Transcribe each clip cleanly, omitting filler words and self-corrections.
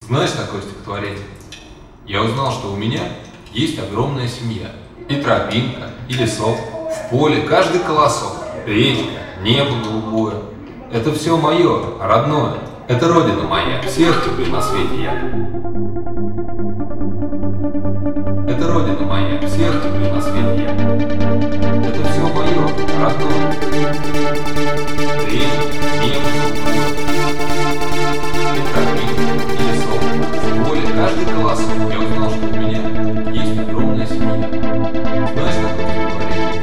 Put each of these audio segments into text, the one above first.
Знаешь такое стихотворение? Я узнал, что у меня есть огромная семья. И тропинка, и лесок, в поле каждый колосок, речка, небо голубое. Это все мое, родное, это родина моя, всех люблю на свете я. Это родина моя, всех люблю на свете я. Это все мое, родное. Речка, небо голубое. И тропинка, и лесок, в поле каждый колосок. Я узнал, что у меня есть огромная семья. Знаешь такое стихотворение?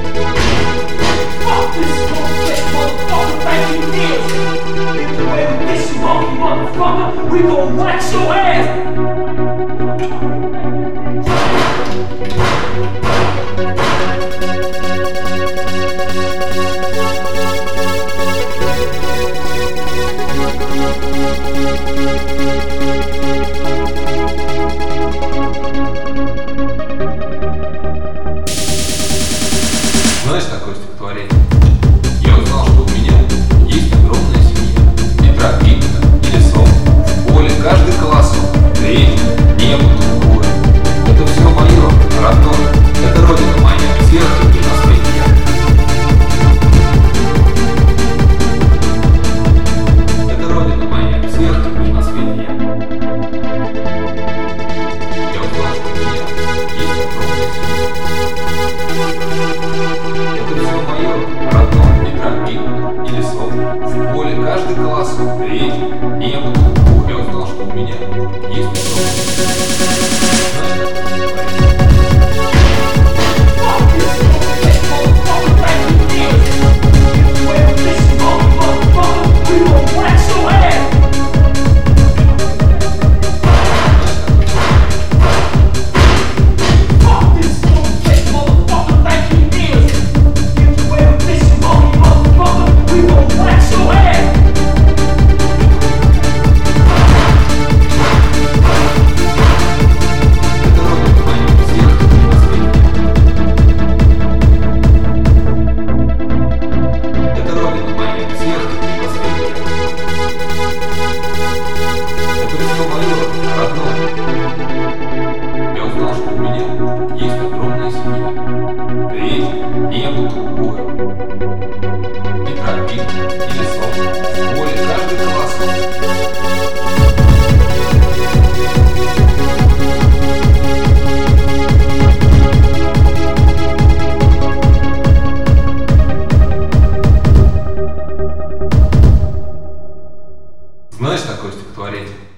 We gon' wax your ass! Знаешь такое стихотворение? Я узнал, что у меня есть огромная семья. И тропинка, и лесок, в поле каждый колосок, речка, небо голубое. Это все мое, родное, это родина моя, всех люблю на свете я. Это родина моя, всех люблю на свете я. Я узнал, что у меня есть огромная семья. Это все мое, родное, и тропинка, и лесок, в поле каждый колосок, речка, небо голубое. Я узнал, что у меня есть Знаешь такое стихотворение?